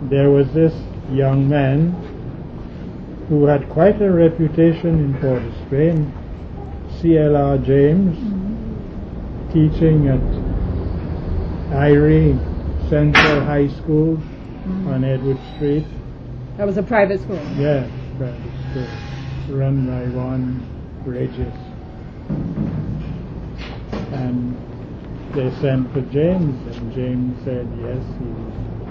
there was this young man who had quite a reputation in Port of Spain, C.L.R. James, teaching at Irie Central High School on Edward Street. That was a private school. Yeah, private school, run by one Regis. And they sent for James, and James said yes, he was